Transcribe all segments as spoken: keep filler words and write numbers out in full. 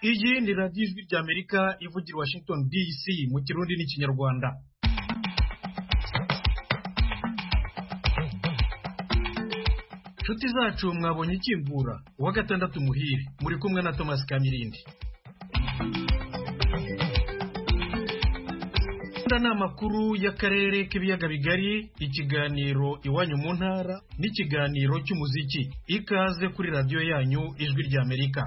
Iyi ni radiyo ijwi ry'Amerika ivugira Washington D C mu Kirundi n'Ikinyarwanda. Nshuti zacu mwabonye ikimbura uwa gatandatu muhire muri kumwe na Thomas Kamirindi. Ndana makuru y'akarere k'ibiyaga bigari, ikiganiro iwanyu mu ntara n'ikiganiro cy'umuziki. Ikaze kuri radiyo yanyu ijwi ry'Amerika.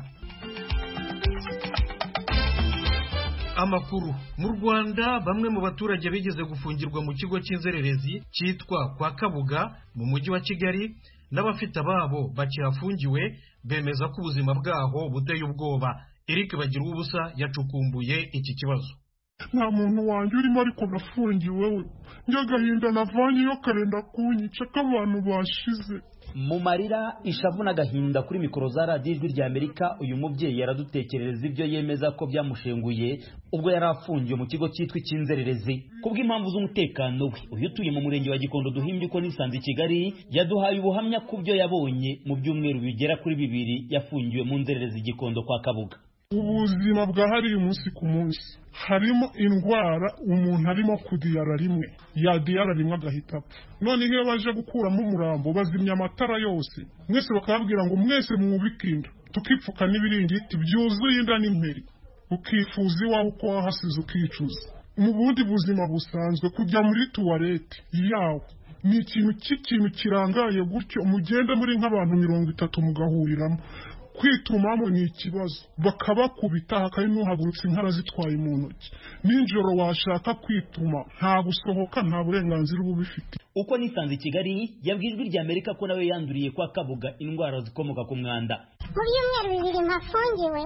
Amakuru mu Rwanda, bamwe mu baturage bigeze gufungirwa mu kigo cy'inzererezi cyitwa kwa Kabuga mu mujyi wa Kigali n'abafite ababo bakihafungiwe bemeza ko ubuzima bwaho buteye ubwoba. Eric Bagiruwubusa yacukumbuye iki kibazo. Nta muntu wanjye urimo ariko nafungiwe we, njyagahinda navanye yo karenda kunyica k'abantu bashize. Mu marira, ishavu n'agahinda kuri mikoro za radiyo ijwi ry'Amerika, uyu mubyeyi yaradutekerereza ibyo yemeza ko byamushenguye ubwo yari afungiwe mu kigo cyitwa icy'inzererezi kubw'impamvu z'umutekano we. Uyu utuye mu murenge wa Gikondo duhimbye ko nisanze i Kigali yaduhaye ubuhamya ku byo yabonye mu byumweru bigera kuri bibiri yafungiwe mu nzererezi Gikondo kwa Kabuga. Ubuzima bwahariye umunsi ku munsi, harimo indwara umuntu arimo kudiyara rimwe yadiyara rimwe agahita apfa. None iyo baje gukuramo umurambo bazimya amatara yose, mwese bakababwira ngo mwese mwubikinda, tukipfuka n'ibiringiti byuzuye inda n'imperi, ukifuza iwawe uko wahasize ukicuza. Mu bundi buzima busanzwe kujya muri tuwarete yawe ni ikintu cy'ikintu kirangaye gutyo, mugenda muri nk'abantu mirongo itatu mugahuriramo. Kwitumamo ni ikibazo, bakabakubita hakari n'uhagurutse inkara zitwaye mu ntoki. Ninjoro washaka kwituma nta gusohoka, nta burenganzira uba ubifite. Uko nisanze i Kigali yabwiye ijwi ry'Amerika ko nawe yanduriye kwa Kabuga indwara zikomoka ku mwanda. Mu byumweru bibiri mpafungiwe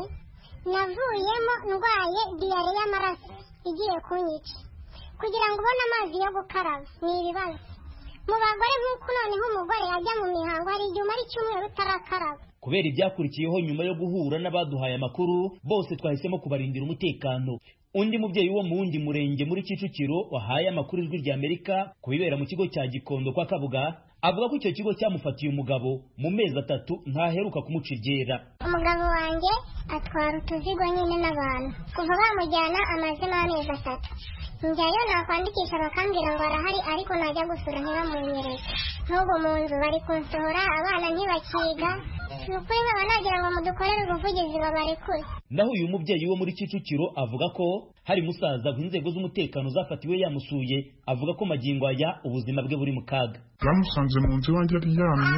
navuyemo ndwaye diyare y'amaraso igiye kunyica. Kugira ngo ubone amazi yo gukaraba ni ibibazo. Mu bagore nk'uko noneho umugore ajya mu mihango hari igihe umara icyumweru utarakaraba. Kubera ibyakurikiyeho nyuma yo guhura n'abaduhaye amakuru, bose twahisemo kubarindira umutekano. Undi mubyeyi wo mu wundi murenge muri Kicukiro wahaye amakuru ijwi ry'Amerika kubibera mu kigo cya Gikondo kwa Kabuga, avuga ko icyo kigo cyamufatiye umugabo mu mezi atatu ntaheruka kumuca iryera. Umugabo wanjye atwara utuzigo nyine n'abantu kuva bamujyana amazina y'amezi atatu. Njyayo nakwandikisha bakambwira ngo arahari, ariko najya gusura ntibamunyereze. N'ubu mu nzu bari kunsohora, abana ntibakiga. Nukuri baba nagira ngo mudukorere ubuvugizi babarekure. Naho uyu mubyeyi wo muri Kicukiro avuga ko hari musaza inzego z'umutekano zafatiwe yamusuye, avuga ko magingo aya ubuzima bwe buri mu kaga. Bamusanze mu nzu wanjye aryamye,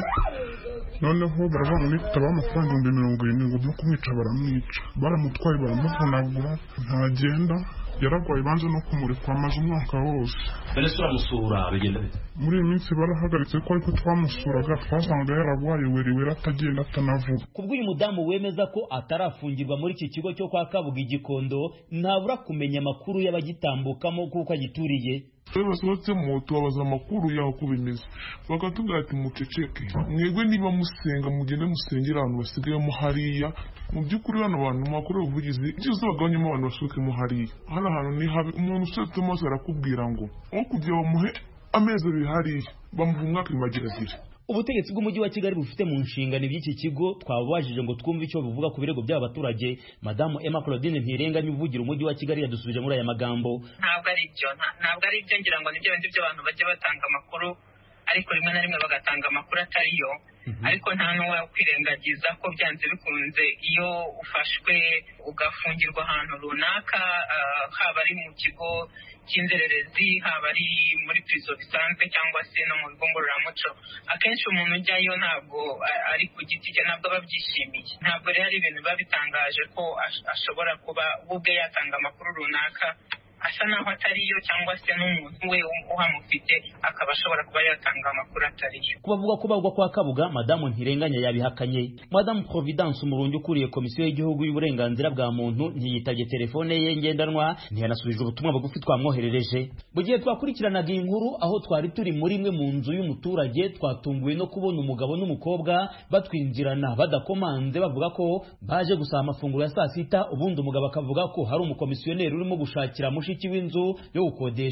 noneho baravuga ngo amafaranga ibihumbi mirongo irindwi ngo byo kumwica baramwica. Baramutwaye baramuvunagura ntagenda, yaragwaye banze no kumurikwa amaze umwaka wose. Bene turamusura bigenda bite? Muri iyi minsi barahagaritse ko ariko twamusuraga twasangaga yaragwaye weriwera atagenda atanavuga. Kubw'uyu mudamu wemeza ko atarafungirwa muri iki kigo cyo kwa Kabuga i Gikondo, ntabura kumenya amakuru y'abagitambukamo kuko agituriye. Iyo basohotse mu tubabaza amakuru yaho ko bimeze, bakatubwira ati muceceke, mwebwe niba musenga mugende musengera abantu basigayemo hariya. Mu by'ukuri hano abantu mwakorera ubuvugizi byiza bagabanyemo abantu basukemo hariya. Hano hantu ni habi, umuntu usetse maso arakubwira ngo aho kugira bamuhe amezi abiri hariya bamuha umwaka imagiragire. Ubutegetsi bw'umujyi wa Kigali bufite mu nshingano iby'iki kigo twabajije ngo twumve icyo bivuga ku birego by'aba baturage. Madamu Emma Claudine Ntirenganya uvugira umujyi wa Kigali yadusubije muri aya magambo. Ntabwo ari byo, ntabwo ari byo, ngira ngo nibyo bindi by'abantu bajya batanga amakuru, ariko rimwe na rimwe bagatanga amakuru atariyo. Ariko nta n'uwo kwirengagiza ko byanze bikunze iyo ufashwe ugafungirwa ahantu runaka, haba ari mu kigo cy'inzererezi, haba ari muri prison bisanzwe cyangwa se no mu bigo ngororamuco, akenshi umuntu ujyayo ntabwo ari ku giti cye, ntabwo babyishimiye. Ntabwo rero ari ibintu biba bitangaje ko ashobora kuba ubwe yatanga amakuru runaka asa naho atariyo, cyangwa se n'umuntu we uhamufite akaba ashobora kuba yatanga amakuru atariyo. Kubavuga ko bagwa kwa Kabuga, Madamu Ntirenganya yabihakanye. Madamu Providence Umurungi ukuriye Komisiyo y'Igihugu y'Uburenganzira bwa Muntu ntiyitabye telefone ye ngendanwa, ntiyanasubije ubutumwa bugufi twamwoherereje. Mu gihe twakurikiranaga inkuru aho twari turi muri imwe mu nzu y'umuturage, twatunguwe no kubona umugabo n'umukobwa batwinjirana badakomanze, bavuga ko baje gusaba amafunguro ya saa sita. Ubundi umugabo akavuga ko hari umukomisiyoneri urimo gushakira mushiki w'inzu yo gukodesha.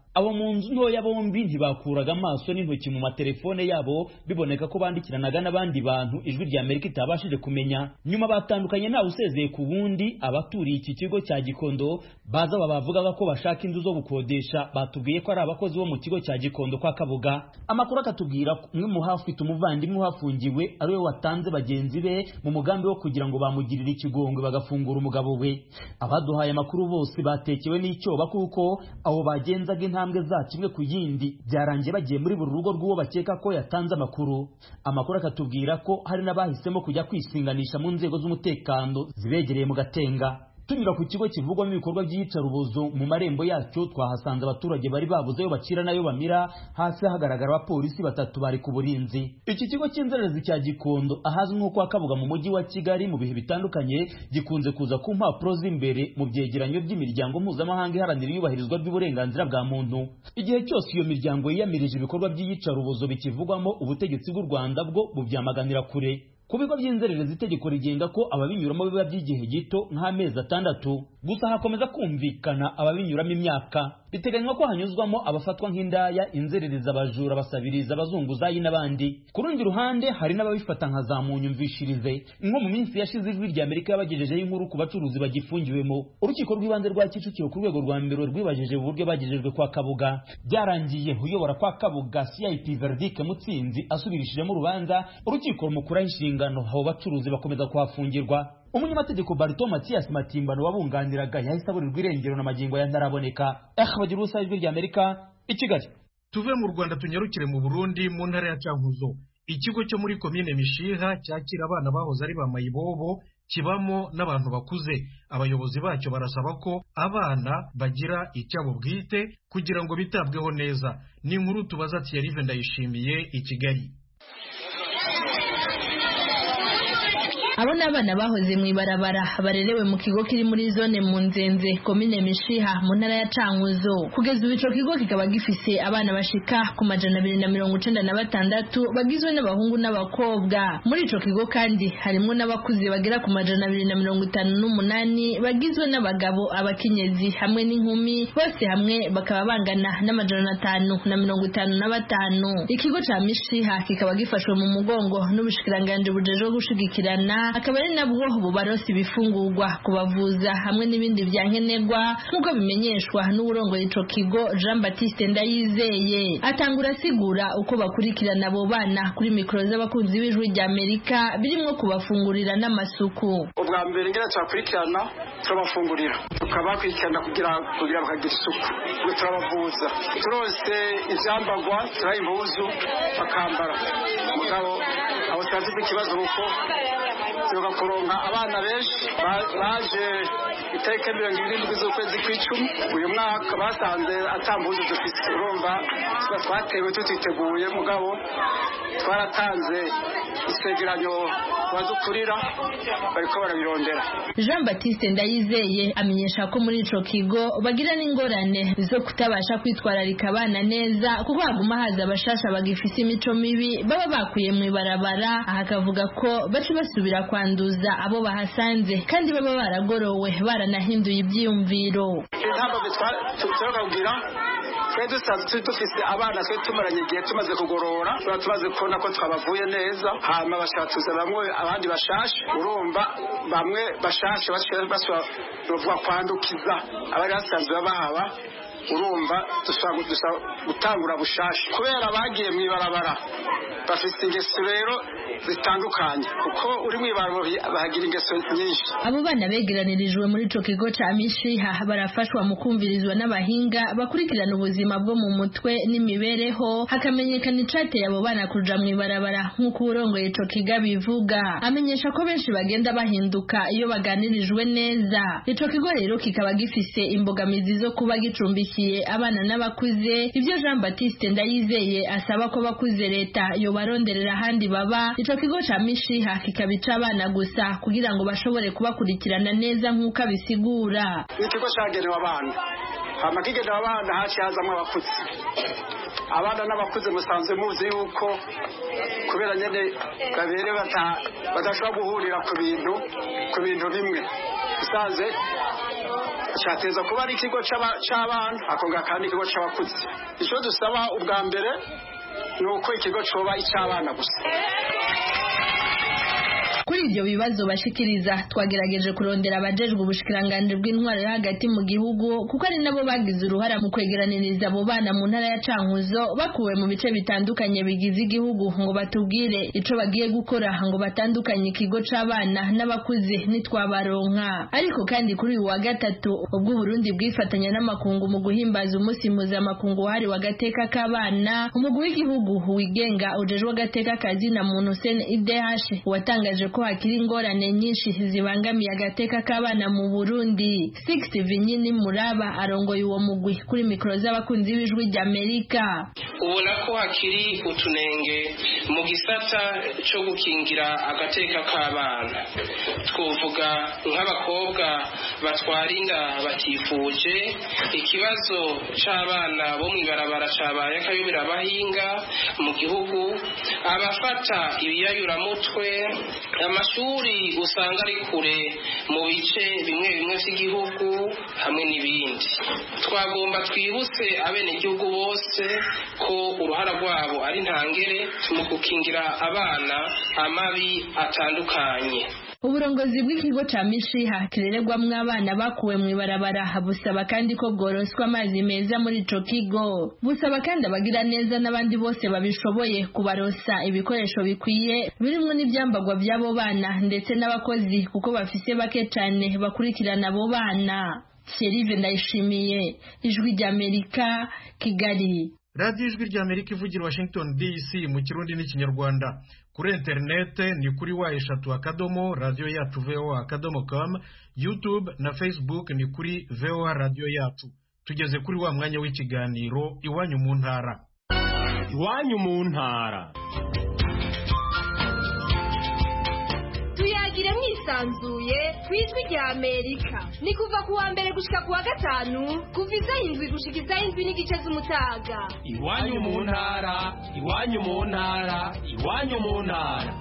abo mu nzu ntoya bombi ntibakuraga amaso n'intoki mu matelefone yabo, biboneka ko bandikiranaga n'abandi bantu ijwi rya Amerika itabashije kumenya. Nyuma batandukanye ntawe usezeye ku wundi. Abaturiye iki kigo cya Gikondo baza babavugaga ko bashaka inzu zo gukodesha, batubwiye ko ari abakozi bo mu kigo cya Gikondo kwa Kabuga. Amakuru akatubwira umwe mu hafite umuvandimwe uhafungiwe ari we watanze bagenzi be mu mugambi wo kugira ngo bamugirire ikigongwe bagafungura umugabo we. Abaduhaye amakuru bose batekewe n'icyoba kuko abo bagenzaga intambwe zacu imwe ku yindi byarangiye bagiye muri buri rugo rw'uwo bakeka ko yatanze amakuru. Amakuru akatubwira ko hari n'abahisemo kujya kwisinganisha mu nzego z'umutekano zibegereye mu Gatenga. Tunyura ku kigo kivugwamo ibikorwa by'iyicarubozo, mu marembo yacyo twahasanze abaturage bari babuze ayo bacira nayo bamira, hasi hagaragara abapolisi batatu bari ku burinzi. Iki kigo cy'inzererezi cya Gikondo ahazwi nko kwa Kabuga mu mujyi wa Kigali mu bihe bitandukanye gikunze kuza ku mpapuro z'imbere mu byegeranyo by'imiryango mpuzamahanga iharanira iyubahirizwa ry'uburenganzira bwa muntu. Igihe cyose iyo miryango yiyamirije ibikorwa by'iyicarubozo bikivugwamo, ubutegetsi bw'u Rwanda bwo bubyamaganira kure. Ku bigo by'inzererezi itegeko rigenga ko ababinyuramo biba by'igihe gito nk'amezi atandatu, gusa hakomeza kumvikana ababinyuramo imyaka. Biteganywa ko hanyuzwamo abafatwa nk'indaya, inzererezi, abajura, abasabiriza, abazunguzayi n'abandi. Ku rundi ruhande hari n'ababifata nka za munyumvishirize. Nko mu minsi yashize ijwi rya Amerika yabagejejeho inkuru ku bacuruzi bagifungiwemo. Urukiko rw'ibanze rwa Kicukiro ku rwego rwa mbere rwibajeje uburyo bagejejwe kwa Kabuga. Byarangiye uyobora kwa Kabuga C I P Verdict Mutsinzi asubirishijemo urubanza, urukiko rumukuraho inshingano, abo bacuruzi bakomeza kuhafungirwa. Umunyamategeko Barito Mathias Matimbano wabunganiraga yahise aburirwa irengero na magingo ya ntaraboneka. Eh bagira ubusa ijwi rya Amerika i Kigali. Tuve mu Rwanda tunyarukire mu Burundi mu ntara ya Cankuzo. Ikigo cyo muri komine Mishiha cyakira abana bahoze ari ba mayibobo kibamo n'abantu bakuze. Abayobozi bacyo barasaba ko abana bagira icyabo bwite kugira ngo bitabweho neza. Ni inkuru tubaza Thierry Ndayishimiye i Kigali. Abo n'abana bahoze mu ibarabara barerewe mu kigo kiri muri zone mu Nzenze komine Mishiha mu ntara ya Cankuzo. Kugeza ubu ico kigo kikaba gifise abana bashika ku majana abiri na mirongo icenda na batandatu bagizwe n'abahungu n'abakobwa. Muri ico kigo kandi harimo n'abakuze bagera ku majana abiri na mirongo itanu n'umunani bagizwe n'abagabo, abakenyezi hamwe n'inkumi, bose hamwe bakaba bangana n'amajana atanu na mirongo itanu na batanu. Ikigo ca Mishiha kikaba gifashwe mu mugongo n'ubushikiranganje bujeje gushigikirana, akaba ari nabwo bubarosi bifungurwa, kubavuza hamwe n'ibindi byankenerwa nk'uko bimenyeshwa n'uburongoye ico kigo Jean Baptiste Ndayizeye. Atangura asigura uko bakurikirana abo bana kuri mikoro z'abakunzi b'ijwi rya Amerika, birimo kubafungurira n'amasuku. Ubwa mbere ngira twakurikirana turabafungurira, tukabakurikirana kugira kugira bakagira isuku, turabavuza, turose ivyambagwa, turayimpuzu bakambara. Mugabo abo twagize ikibazo uko tuga kuronka abana benshi baje itariki mirongo irindwi z'ukwezi kw'icumi uyu mwaka basanze atambuze dufite. Urumva twatewe tutiteguye, mugabo twaratanze isegeranyo badukurira bariko barabirondera. Jean Baptiste Ndayizeye amenyesha ko muri ico kigo bagira n'ingorane zo kutabasha kwitwararika abana neza kuko haguma haza abashasha bagifise imico mibi baba bakuye mu ibarabara. Aha akavuga ko bace basubira kwanduza abo bahasanze kandi baba baragorowe baranahinduye ibyiyumviro. Ntabwo bitwara kugira twe dusanzwe dufise abana twe tumaranye igihe tumaze kugorora, tuba tumaze kubona ko twabavuye neza, hama bashatuza bamwe abandi bashashe. Urumva bamwe bashashe baswa bavuga kwandukiza abari basanzwe babahaba. Urumva dushaka gutangura bushashe kubera bagiye mu ibarabara, bafite ingeso rero zitandukanye kuko uri mu ibarabara bahagira ingeso nyinshi. Abo bana begeranirijwe muri ico kigo ca Mishiha barafashwa mu kumvirizwa n'abahinga bakurikirana ubuzima bwo mu mutwe n'imibereho, hakamenyekana icateye abo bana kuja mu ibarabara nk'uko urongoye ico kigo bivuga. Amenyesha ko benshi bagenda bahinduka iyo baganirijwe neza. Ico kigo rero kikaba gifise imbogamizi zo kuba gicumbikiye abana n'abakuze, ibyo Jean Baptiste Ndayizeye asaba ko bakuze leta yo baronderera handi baba. Ico kigo ca Mishiha kikabica abana gusa kugira ngo bashobore kubakurikirana neza nk'uko abisigura. Ikigo cagenewe abana, hama kigenewe abana haci hazamwe abakuze. Abana n'abakuze musanzwe muzi yuko kubera nyene kabere badashobora guhurira ku bintu ku bintu bimwe. Usanze cyateza kuba ari ikigo c'abana akonga kandi ikigo c'abakuze. Ico dusaba ubwa mbere nuko ikigo coba ic'abana gusa. Kuri ibyo bibazo bashikiriza twagerageje kurondera abajejwe ubushikiranganje bw'intwaro yo hagati mu gihugu kuko ari nabo bagize uruhara mu kwegeraniriza abo bana mu ntara ya Cankuzo bakuwe mu bice bitandukanye bigize igihugu ngo batubwire ico bagiye gukora ngo batandukanye ikigo c'abana n'abakuze nitwabaronka. Ariko kandi kuri uyu wa gatatu ubwo Burundi bwifatanya n'amakungu mu guhimbaza umunsi mpuzamakungu wahari wa gateka k'abana, umugwi w'igihugu wigenga ujejwe agateka kazina muntu C N I D H watangaje ko hakiri ingorane nyinshi zibangamiye agateka k'abana mu Burundi. Sixty Vinyini Muraba arongoye uwo mugwi kuri mikro z'abakunzi b'ijwi ry'Amerika. Ubona ko hakiri utunenge mu gisata cyo gukingira agateka k'abana. Twovuga nk'abakobwa batwara inda batifuje, ikibazo c'abana bo mwibarabara cabaye akayobera abahinga mu gihugu, abafata ibiyayuramutwe, amashuri usanga ari kure mu bice bimwe bimwe by'igihugu hamwe n'ibindi. Twagomba twibutse abenegihugu bose ko uruhara rwabo ari ntangere mu gukingira abana amabi atandukanye. Uburongozi bw'ikigo ca Mishiha kirererwamwo abana bakuwe mu ibarabara busaba kandi ko bworoswa amazi meza muri ico kigo. Busaba kandi abagira neza n'abandi bose babishoboye kubarosa ibikoresho bikwiye birimwo n'ivyambagwa by'abo bana ndetse n'abakozi kuko bafise bake cane bakurikirana abo bana. Thierry Ndayishimiye, Ijwi ry'Amerika, Kigali. Radio Ijwi ry'Amerika ivugira Washington D C mu Kirundi n'Ikinyarwanda. Kuri internet ni kuri wa eshatu akadomo radio yacu V O A akadomo com, YouTube na Facebook ni kuri V O A radio yacu. Tugeze kuri wa mwanya w'ikiganiro Iwanyu mu ntara. Iwanyu mu ntara. Tuyagire mwisanzuye kwijwi rya Amerika. Ni kuva kuwa mbere gushika kuwa gatanu, kuva isaha indwi gushika isaha indwi n'igice z'umutaga. Iwanyu mu ntara, iwanyu mu ntara, iwanyu mu ntara.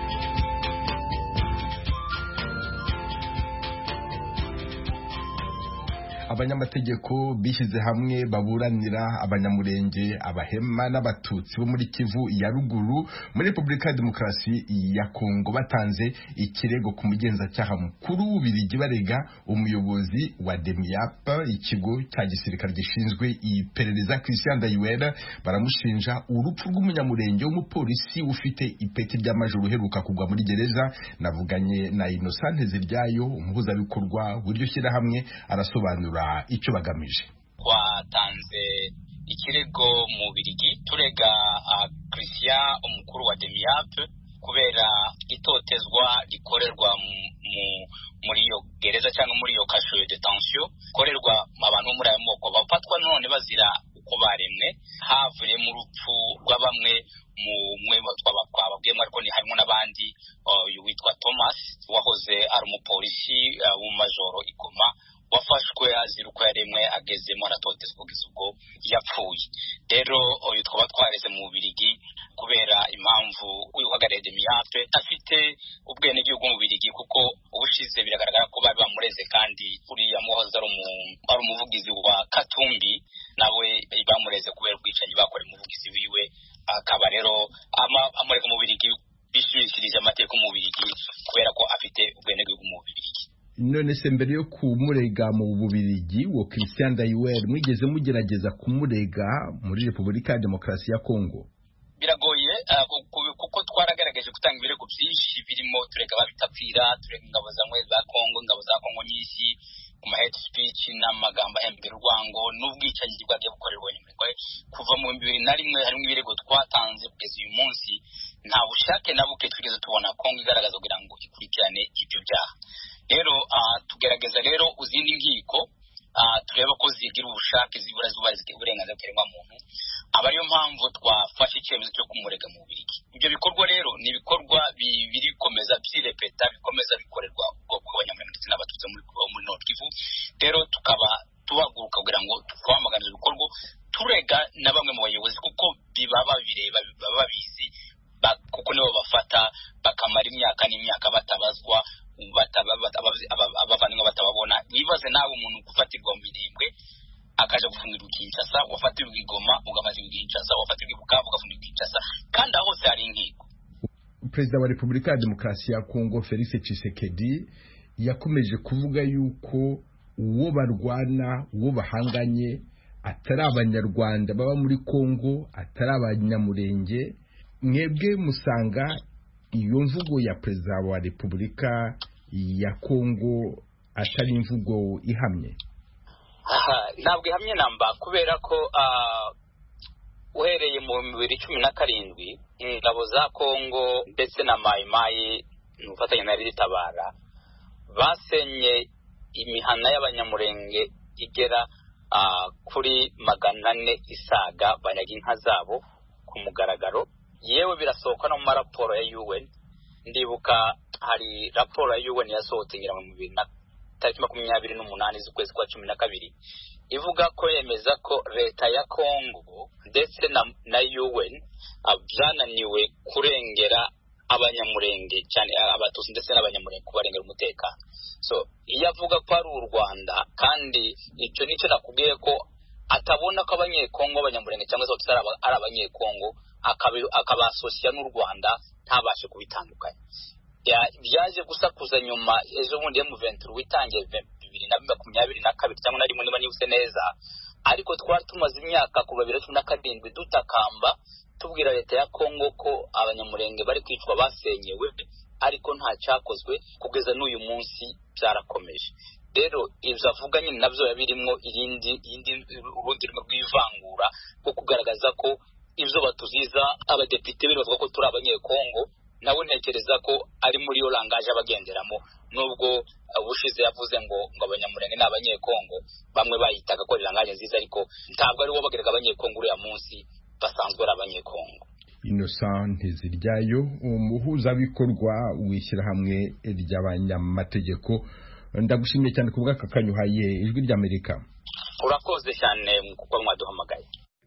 Abanyamategeko bishyize hamwe baburanira abanyamurenge, abahema n'abatutsi bo muri Kivu ya ruguru muri Republika ya Demokarasi ya Kongo batanze ikirego ku mugenzacyaha mukuru w'Ubirigi barega umuyobozi wa DEMIAP, ikigo cya gisirikare gishinzwe iperereza, Christian Dayuera. Baramushinja urupfu rw'umunyamurenge w'umupolisi ufite ipeti ry'amajoro uheruka kugwa muri gereza. Navuganye na Innocent Ziryayo, umuhuzabikorwa w'iryo shyirahamwe, arasobanura icyo bagamije. Twatanze ikirego mu Birigi turega uh, Christian umukuru wa DEMIAP kubera itotezwa rikorerwa muri iyo gereza cyangwa muri iyo kasho de detention, korerwa abantu muri ayo moko bafatwa none bazira uko baremwe, havuye mu rupfu rwa bamwe mu mwe twababwiye ariko ni harimo n'abandi uyu uh, witwa Thomas wahoze ari umupolisi uh, w'umajoro Igoma, wafashwe azira uko yaremwe agezemo aratotezwa kugeza ubwo yapfuye. Rero uyu twaba twareze mu Birigi kubera impamvu uhagarariye DEMIAP afite ubwene bw'igihugu mu Birigi, kuko ubushize biragaragara ko bari bamureze kandi uriya muhoza ari umuvugizi wa Katumbi nawe bamureze kubera ubwicanyi bakoreye umuvugizi wiwe, akaba rero amureka mu Birigi bishimishirije amategeko mu Birigi kubera ko afite ubwene bw'igihugu mu Birigi. None se mbere yo kumurega mu Bubiligi wo Christian Dayuera mwigeze mugerageza kumurega muri Republika ya Demokarasi ya Kongo? Biragoye uh, kuko twaragaragaje gutanga ibirego byinshi birimo turega babitapfira, turega ingabo za mwe za Kongo, ingabo za Kongo nyinshi, ku hate speech n'amagambo ahembera urwango n'ubwicanyi bwagiye bukorerwa nyuma. Kuva mu bibiri na rimwe harimo ibirego twatanze kugeza uyu munsi, nta bushake na buke twigeze tubona Kongo igaragaza kugira ngo ikurikirane ibyo byaha. Rero uh, tugerageza rero uzindi nkiko uh, tureba ko zigira ubushake zibura zubarize uburenganzira bw'iremwa muntu, aba ariyo mpamvu twafashe icyemezo cyo kumurega mu Birigi. Ibyo bikorwa rero ni ibikorwa bibiri komeza byirepeta bikomeza bikorerwa ubwoko bw'abanyamurenge ndetse n'abatutsi muri muri Nord Kivu. Rero tukaba tubaguruka kugira ngo twamaganize ibikorwa turega na bamwe mu bayobozi kuko bibaba bireba bibaba bizi kuko nibo bafata bakamara imyaka n'imyaka batabazwa abavandimwe batababona. Wibaze nawe umuntu gufata wafatirwa i Goma ugafatirwa i Kinshasa, wafatirwa i Bukavu ugafundirwa i Kinshasa, kandi aho hose hari inkiko. Perezida wa Repubulika ya Demokarasi ya Kongo Felix Tshisekedi yakomeje kuvuga yuko uwo barwana, uwo bahanganye atari abanyarwanda baba muri Kongo, atari abanyamurenge. Mwebwe musanga iyo mvugo ya Perezida wa Repubulika ya Kongo atari imvugo ihamye? Ntabwo ihamye namba, kubera ko uhereye mu bibiri cumi na karindwi ingabo za Kongo ndetse na mayimayi n'ubufatanye na Ritabara basenye imihana y'abanyamurenge igera kuri magana ane isaga, banyaga inka zabo ku mugaragaro. Yewe birasohoka no mu maraporo ya U N. Ndibuka hari raporo ya U N yasohotse ngira mu bibiri na tariki makumyabiri n'umunani z'ukwezi kwa cumi na kabiri ivuga ko yemeza ko leta ya Kongo ndetse na, na U N byananiwe kurengera abanyamurenge cyane abatusi ndetse n'abanyamurenge kubarengera umutekano. So iyo avuga ko ari u Rwanda, kandi icyo nicyo nakubwiye ko atabona ko abanyekongo abanyamurenge cyangwa se ari abanyekongo akabasosiya n'u Rwanda, ntabashe kubitandukanya. Byaje gusakuza nyuma ejo bundi mu venture witangiye bibiri na makumyabiri na kabiri cyangwa na rimwe niba nibuse neza, ariko twari tumaze imyaka kuva bibiri na cumi na karindwi dutakamba tubwira leta ya Kongo ko abanyamurenge bari kwicwa basenyewe, ariko nta cyakozwe kugeza n'uyu munsi byarakomeje. Rero ibyo avuga nyine nabyo yabirimwo irindi indi urundi rw'ivangura ko kugaragaza ko ibyo batuziza abadepite biri bavuga ko turi abanyekongo, nawe ntekereza ko ari muri yo langaje abagenderamo, nubwo ubushize yavuze ngo ngo abanyamurenge n'abanyekongo bamwe bayitaga ko langaje nziza, ariko ntabwo ari wo bagerega abanyekongo uriya munsi basanzwe ari abanyekongo. Innocent Nteziryayo, umuhuzabikorwa w'ishyirahamwe ry'abanyamategeko, ndagushimiye cyane ku bw'aka kanyuhaye Ijwi ry'Amerika. Urakoze cyane kuko mwaduhamagaye.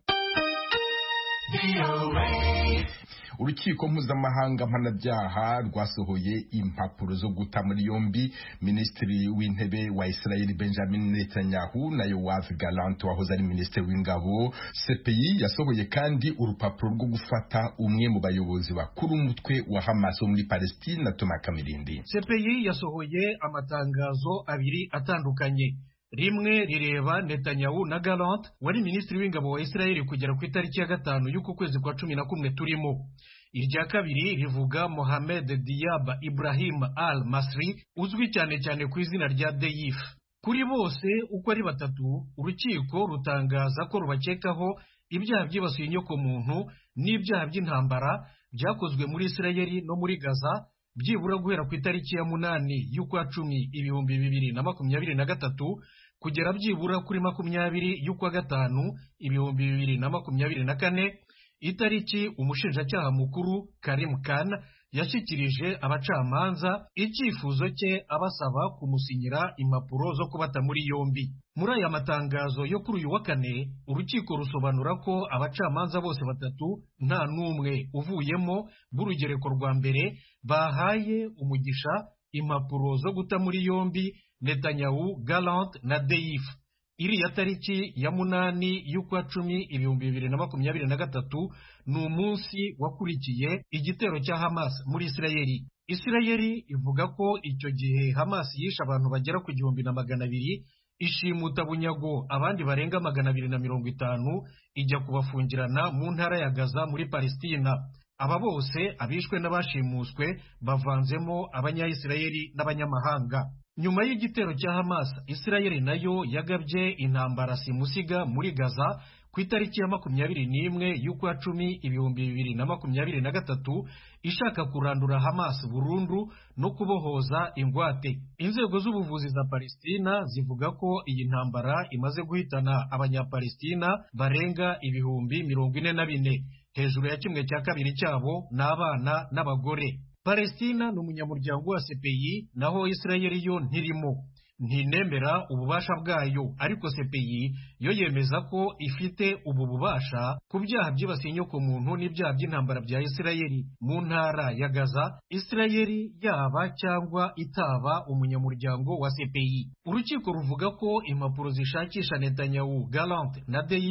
Urukiko mpuzamahanga mpanabyaha rwasohoye impapuro zo guta muri yombi Minisitiri w'Intebe wa Israel Benjamin Netanyahu na Yoav Gallant wahoze ari Minisitiri w'Ingabo. C P I yasohoye kandi urupapuro rwo gufata umwe mu bayobozi bakuru umutwe wa Hamas muri Palestine, Thomas Kamirindi. C P I yasohoye amatangazo abiri atandukanye. Rimwe rireba Netanyahu na Gallant wari Minisitiri w'Ingabo wa Israel kugera ku itariki ya gatanu y'uku kwezi kwa cumi na kumwe turimo. Irya kabiri rivuga Mohamed Diab Ibrahim al-Masri uzwi cyane cyane ku izina rya Deif. Kuri bose uko ari batatu, urukiko rutangaza ko rubakekaho ibyaha byibasiye inyoko muntu n'ibyaha by'intambara byakozwe muri Israel no muri Gaza, byibura guhera ku itariki ya munani y'ukwa cumi ibihumbi bibiri na makumyabiri na gatatu kugera byibura kuri makumyabiri y'ukwa gatanu ibihumbi bibiri na makumyabiri na kane, itariki umushinjacyaha mukuru Karim Khan yashyikirije abacamanza icyifuzo cye abasaba kumusinyira impapuro zo kubata muri yombi. Muri aya matangazo yo kuri uyu wa kane, urukiko rusobanura ko abacamanza bose batatu nta n'umwe uvuyemo b'urugereko rwa mbere bahaye umugisha impapuro zo guta muri yombi Netanyahu, Gallant na Deif. Iriya tariki ya munani y'ukwa cumi ibihumbi bibiri na makumyabiri na gatatu ni umunsi wakurikiye igitero cya Hamas muri Isirayeli. Isirayeli ivuga ko icyo gihe Hamas yishe abantu bagera ku gihumbi na magana abiri, ishimuta bunyago abandi barenga magana abiri na mirongo itanu, ijya kubafungirana mu ntara ya Gaza muri Palestina. Aba bose abishwe n'abashimuswe bavanzemo abanyayisirayeli n'abanyamahanga. Nyuma y'igitero cya Hamas, Isirayeli nayo yagabye intambara simusiga muri Gaza ku itariki ya makumyabiri n'imwe y'ukwa cumi ibihumbi bibiri na makumyabiri na gatatu, ishaka kurandura Hamas burundu no kubohoza ingwate. Inzego z'ubuvuzi za Palestina zivuga ko iyi ntambara imaze guhitana abanyapalestina barenga ibihumbi mirongo ine na bine, hejuru ya kimwe cya kabiri cyabo n'abana n'abagore. Palestina ni umunyamuryango wa C P I, naho Isirayeli yo ntirimo, ntinemera ububasha bwayo, ariko C P I yo yemeza ko ifite ubu bubasha ku byaha byibasiye inyoko muntu n'ibyaha by'intambara bya Isirayeli mu ntara ya Gaza, Isirayeli yaba cyangwa itaba umunyamuryango wa C P I. Urukiko ruvuga ko impapuro zishakisha Netanyahu, Gallant na Deif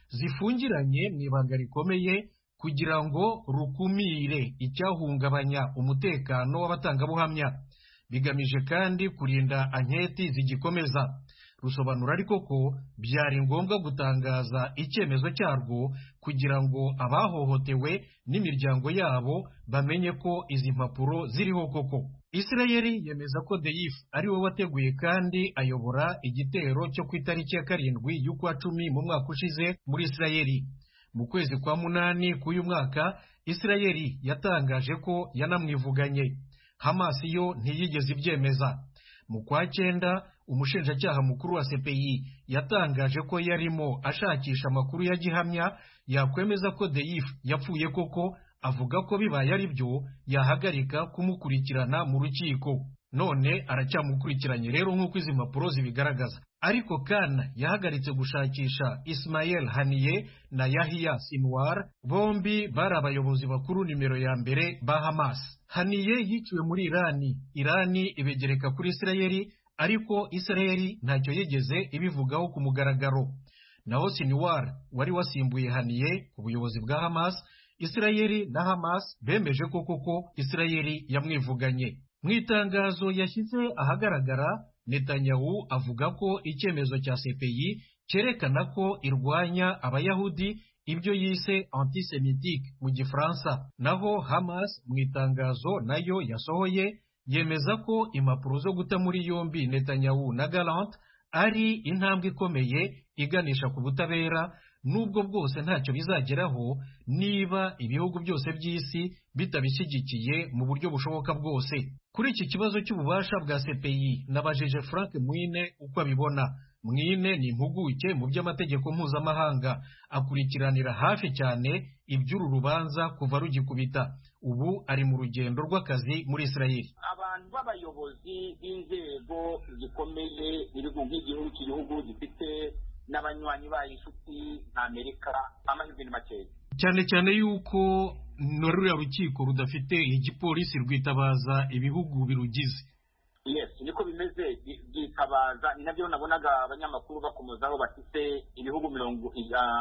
zifungiranye mu ibanga rikomeye kugira ngo rukumire icyahungabanya umutekano w'abatangabuhamya, bigamije kandi kurinda anketi zigikomeza. Rusobanura ariko ko byari ngombwa gutangaza icyemezo cyarwo kugira ngo abahohotewe n'imiryango yabo bamenye ko izi mpapuro ziriho koko. Isirayeli yemeza ko Deif ari we wateguye kandi ayobora igitero cyo ku itariki ya karindwi y'ukwa cumi mu mwaka ushize muri Isirayeli. Mu kwezi kwa munani k'uyu mwaka Isirayeli yatangaje ko yanamwivuganye. Hamas yo ntiyigeze ibyemeza. Mu kwa cyenda umushinjacyaha mukuru wa C P I yatangaje ko yarimo ashakisha amakuru ya gihamya yakwemeza ko Deif yapfuye koko, avuga ko bibaye ari byo yahagarika kumukurikirana mu rukiko. None aracyamukurikiranye rero nk'uko izi mpapuro zibigaragaza. Ariko Kana yahagaritse gushakisha Ismail Haniyeh na Yahya Sinwar, bombi bari abayobozi bakuru nimero ya mbere ba Hamas. Haniyeh yiciwe muri Irani, Irani ibegereka kuri Isirayeli, ariko Isirayeli ntacyo yigeze ibivugaho ku mugaragaro. Naho Sinwar wari wasimbuye Haniyeh ku buyobozi bwa Hamas, Isirayeli na Hamas bemeje ko koko Isirayeli yamwivuganye. Mu itangazo yashyize ahagaragara, Netanyahu avuga ko icyemezo cya C P I cyerekana ko irwanya abayahudi, ibyo yise antisemitique mu Gifaransa. Naho Hamas mu itangazo nayo yasohoye yemeza ko impapuro zo guta muri yombi Netanyahu na Gallant ari intambwe ikomeye iganisha ku butabera, nubwo bwose ntacyo bizageraho niba ibihugu byose by'isi bitabishyigikiye mu buryo bushoboka bwose. Kuri iki kibazo cy'ububasha bwa C P I nabajije Frank Mwine uko abibona. Mwine ni impuguke mu by'amategeko mpuzamahanga, akurikiranira hafi cyane iby'uru rubanza kuva rugikubita. Ubu ari mu rugendo rw'akazi muri Isirayeli. Abantu b'abayobozi b'inzego zikomeye ibihugu nk'igihugu cy'igihugu gifite n'abanywanyi bayo inshuti nka Amerika amahirwe ni makeya, cyane cyane yuko n'ururiya rukiko rudafite igipolisi rwitabaza ibihugu birugize. Yes, niko bimeze, byitabaza. Ni nabyo nabonaga abanyamakuru bakomozaho bafite ibihugu mirongo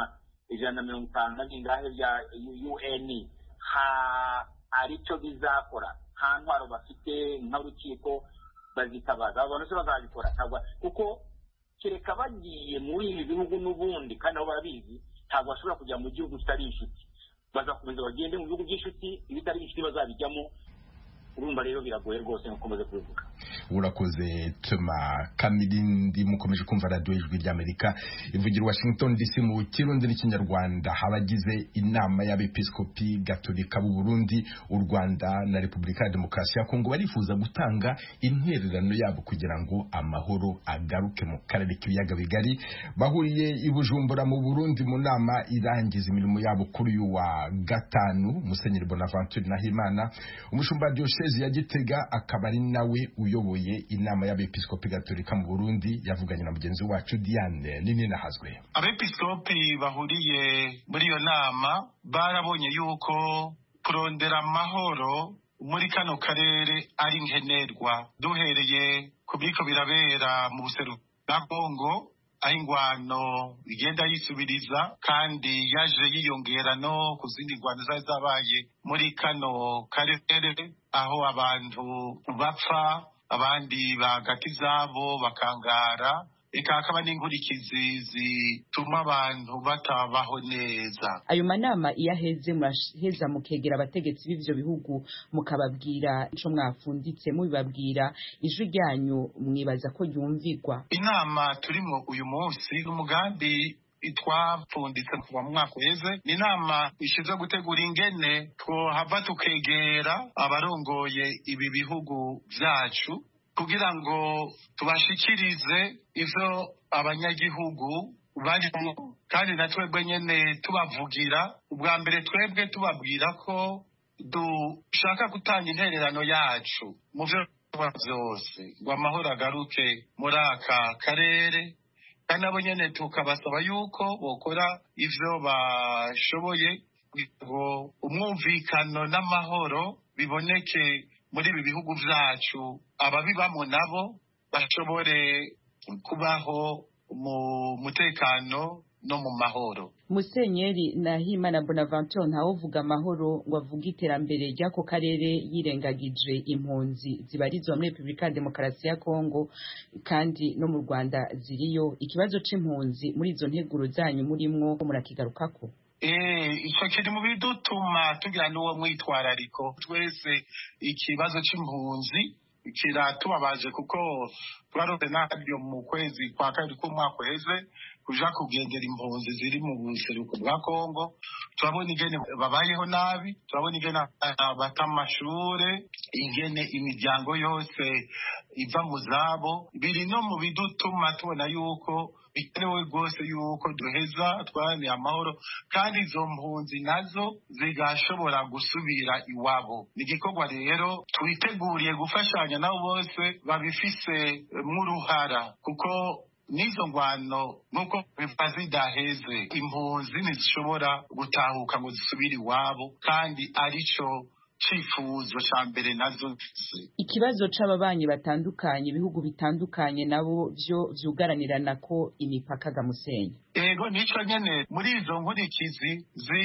ijana na mirongo itanu na bingahe bya U N ha aricyo bizakora, nta ntwaro bafite nk'urukiko bazitabaza. Abo bantu bazabikora ntabwo, kuko kereka bagiye muri ibi bihugu n'ubundi kandi aho barabizi, ntabwo bashobora kujya mu gihugu kitari inshuti. Bazakomeza bagende mu bihugu by'inshuti, ibitari inshuti bazabijyamo. Urumva rero biragoye rwose nko maze kubivuga. Urakoze Tuma Kamirindi. Mukomeje kumva radio Ijwi ry'Amerika ivugira Washington D C mu Kirundi n'Ikinyarwanda. Habagize inama y'abepiskopi Gatolika b'u Burundi, u Rwanda na Repubulika ya Demokarasi ya Kongo barifuza gutanga intererano yabo kugira ngo amahoro agaruke mu karere k'ibiyaga bigari. Bahuriye i Bujumbura mu Burundi mu nama irangiza imirimo yabo kuri uyu wa gatanu. Musenyeri Bonaventure Nahimana, umushumba Diocese ya Gitega, akaba ari nawe uyoboye inama y'abepiskopi Gatolika mu Burundi, yavuganye na mugenzi wacu Diane Nini Nahazwe. Abepiskopi bahuriye muri iyo nama barabonye yuko kurondera amahoro muri kano karere ari nkenerwa, duhereye ku biko birabera mu buseruko bwa Kongo, aho ingwano igenda yisubiriza kandi yaje yiyongera no ku zindi ngwano zari zabaye muri kano karere, aho abantu bapfa, abandi bagata izabo bakangara, eka hakaba n'inkurikizi zituma abantu batabaho neza. Ayo manama iyo aheze muraheza mukegera abategetsi b'ivyo bihugu mukababwira ico mwafunditse, mubibabwira ijwi ryanyu mwibaza ko yumvigwa? Inama turimo uyu munsi umugambi twapfunditse kuva mu mwaka uheze, ni inama ishize gutegura ingene twohava tukegera abarongoye ibi bihugu vyacu kugira ngo tubashikirize ivyo abanyagihugu barimo, kandi na twebwe nyene tubavugira. Ubwa mbere twebwe tubabwira ko dushaka gutanga intererano yacu mu vyo vyose ngo amahoro agaruke muri aka karere, kandi abo nyene tukabasaba yuko bokora ivyo bashoboye ngo umwumvikano n'amahoro biboneke muri ibi bihugu vyacu, ababibamo nabo bashobore kubaho mu mutekano no mu mahoro. Musenyeri Nahimana Bonaventure ntawuvuga amahoro ngo avuge iterambere ry'ako karere yirengagije impunzi zibarizwa muri Repubulika ya Demokarasi ya Kongo kandi no mu Rwanda ziriyo. Ikibazo c'impunzi muri izo nteguro zanyu murimwo murakigarukako? Eh, ico kiri mu bidutuma tugira n'uwo mwitwarariko twese. Ikibazo c'impunzi kiratubabaje kuko twarose nabyo mu kwezi kwa kabiri k'umwaka uheze kuja kugendera impunzi ziri mu buseruko bwa Kongo. Turabona ingene babayeho nabi, turabona ingene bata amashure, ingene imiryango yose iva mu zabo. Biri no mu bidutuma tubona yuko bikenewe rwose yuko duheza twaraniye amahoro kandi izo mpunzi nazo zigashobora gusubira iwabo. Ni igikorwa rero twiteguriye gufashanya nabo bose babifise mw'uruhara kuko nizo ngwano nuko biva zidaheze impunzi ntizishobora gutahuka ngo zisubire iwabo kandi arico cifuzo ca mbere nazo. Ikibazo c'ababanyi batandukanye ibihugu bitandukanye nabo vyo vyugaranirana ko imipaka ga Musenyi. Ego nico nyene muri izo nkurikizi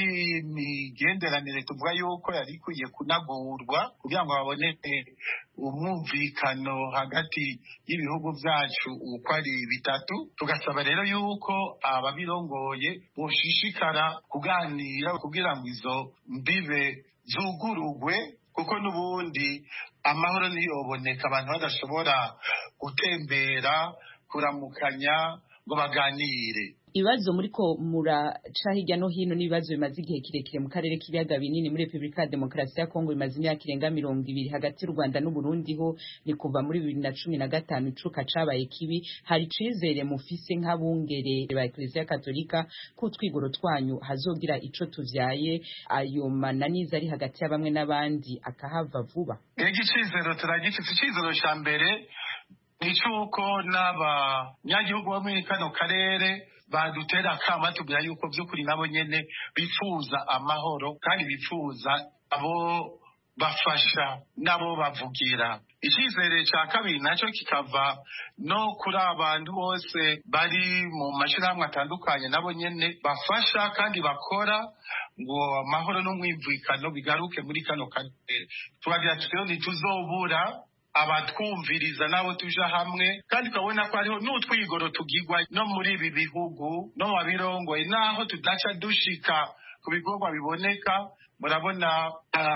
z'imigenderanire tuvuga yuko yari ikwiye kunagurwa kugira ngo baboneke umwumvikano hagati y'ibihugu vyacu uko ari bitatu. Tugasaba rero yuko ababirongoye boshishikara kuganira kugira ngo izo mbibe zugurugwe kuko n'ubundi amahoro niyoboneka abantu badashobora gutembera kuramukanya ngo baganire. Ibibazo muri ko muraca hirya no hino n'ibibazo bimaze igihe kirekire mu karere k'ibiyaga binini muri Repubulika ya Demokarasi ya Kongo bimaze imyaka irenga mirongo ibiri hagati y'u Rwanda n'u Burundi ho ni kuva muri bibiri na cumi na gatanu icuka cabaye kibi. Hari icizere mufise nk'abungere ba Eklezia Katolika ko twigoro twanyu hazogira ico tuvyaye ayo mananiza ari hagati ya bamwe n'abandi akahava vuba? Ego icizero turagifise. Icizero ca mbere ni cuko n'abanyagihugu bo muri kano karere badutera akama tubwira yuko vy'ukuri nabo nyene bifuza amahoro kandi bifuza abo bafasha nabo bavugira. Icizere ca kabiri naco kikava no kuri abantu bose bari mu mashirahamwe atandukanye nabo nyene bafasha kandi bakora ngo amahoro n'umwimvikano bigaruke muri kano karere. Tubagira tutyo ntituzobura abatwumviriza nabo tuja hamwe kandi ukabona ko hariho n'utwigoro tugirwa no muri ibi bihugu no mu birongoye naho tudaca dushika ku bikorwa biboneka. Murabona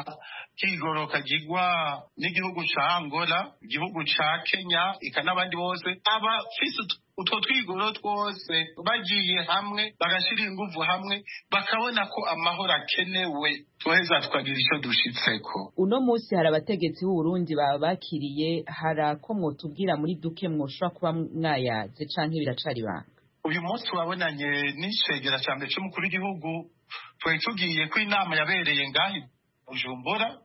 kigoro kagirwa n'igihugu ca Angola, igihugu ca Kenya, ika n'abandi bose abafise utwo twigoro twose bagiye hamwe bagashira inguvu hamwe bakabona ko amahoro akenewe tuheza tukagira ico dushitseko. Uno musi hari abategetsi b'u Burundi babakiriye, harako mwotubwira muri duke mwoshobora kuba mwayaze canke biracari banga? Uyu munsi wabonanye n'icegera ca mbere c'umukuru w'igihugu twari tugiye ko inama yabereye ngahi Bujumbura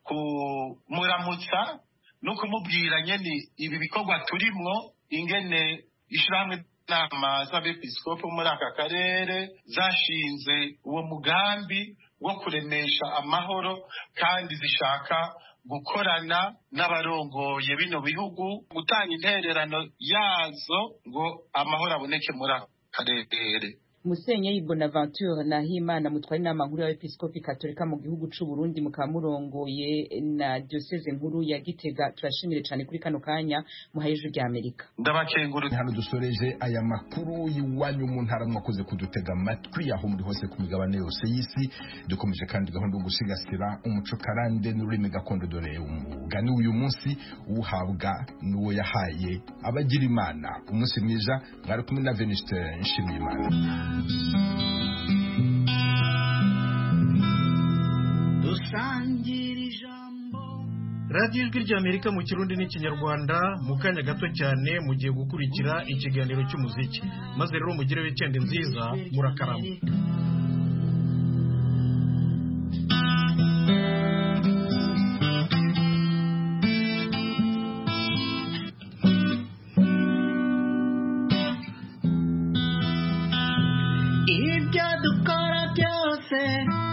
kumuramutsa no kumubwira nyene ibi bikorwa turimwo ingene ishirahamwe inama z'abepiskopo muri aka karere zashinze uwo mugambi wo kuremesha amahoro kandi zishaka gukorana n'abarongoye bino bihugu gutanga intererano yazo ngo amahoro aboneke muri aka karere. Musenyeri Bonaventure Nahimana mutwari inama nkuru y'abepiskopi Katolika mu gihugu c'u Burundi mukamurongoye na diocese nkuru ya Gitega, turashimire cyane kuri kano kanya muhayeje rya Amerika. Ndabakenguru. Hano dusoreje aya makuru y'iwanyu mu ntara mwakoze kudutega amatwi aho muri hose ku migabane yose y'isi. Dukomeje kandi gahunda yo gusigasira umuco karande n'ururimi gakondo, dore umugani uyu munsi uhabwa n'uwo yahaye abagira Imana. Umunsi mwiza, mwari kumwe na Venuste Nshimiyimana. radiyo ijwi ry'Amerika mu Kirundi n'Ikinyarwanda. Mu kanya gato cyane mugiye gukurikira ikiganiro cy'umuziki, maze rero mugire weekend nziza, murakarama. Ibyo dukora byose